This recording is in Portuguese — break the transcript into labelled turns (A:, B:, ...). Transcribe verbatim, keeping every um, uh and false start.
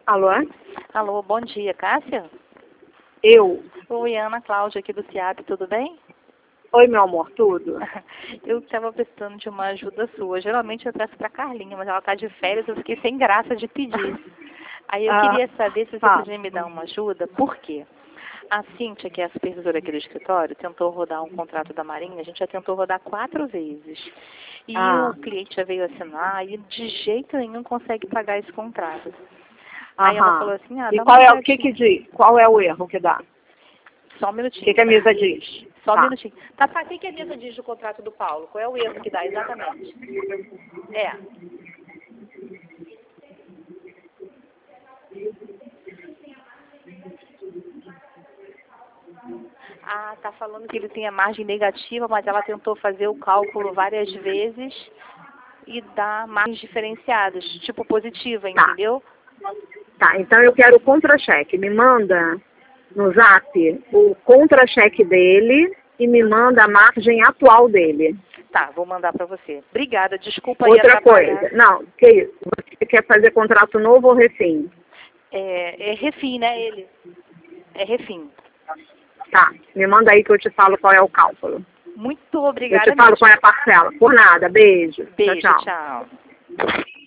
A: Alô?
B: Alô, bom dia, Cássia?
A: Eu?
B: Oi, Ana Cláudia aqui do CIAP, tudo bem?
A: Oi, meu amor, tudo?
B: Eu estava precisando de uma ajuda sua. Geralmente eu peço para Carlinha, mas ela está de férias, eu fiquei sem graça de pedir. Aí eu
A: Ah,
B: queria saber se você
A: tá.
B: podia me dar uma ajuda, por quê? A Cíntia, que é a supervisora aqui do escritório, tentou rodar um contrato da Marinha, a gente já tentou rodar quatro vezes. E
A: Ah.
B: o cliente já veio assinar e de jeito nenhum consegue pagar esse contrato. Aí ela
A: Aham.
B: falou assim, ah,
A: E
B: dá uma
A: qual é o que
B: ligadinha.
A: que diz? Qual é o erro que dá?
B: Só um
A: O
B: minutinho.
A: que, que a mesa diz?
B: Só um
A: Tá.
B: minutinho. Tá, tá, o que, que a mesa diz do contrato do Paulo? Qual é o erro que dá exatamente? É. Ah, tá falando que ele tem a margem negativa, mas ela tentou fazer o cálculo várias vezes e dá margens diferenciadas, tipo positiva,
A: Tá.
B: entendeu?
A: Tá, então eu quero o contra-cheque. Me manda no zap o contra-cheque dele e me manda a margem atual dele.
B: Tá, vou mandar pra você. Obrigada, desculpa aí
A: Outra
B: atrapalhar.
A: coisa. Não, que isso? Você quer fazer contrato novo ou refim?
B: É, é refim, né, ele? É refim.
A: Tá, me manda aí que eu te falo qual é o cálculo.
B: Muito
A: Eu
B: obrigada
A: te falo
B: mesmo.
A: qual é a parcela. Por nada, beijo.
B: Beijo,
A: Tchau, tchau.
B: tchau.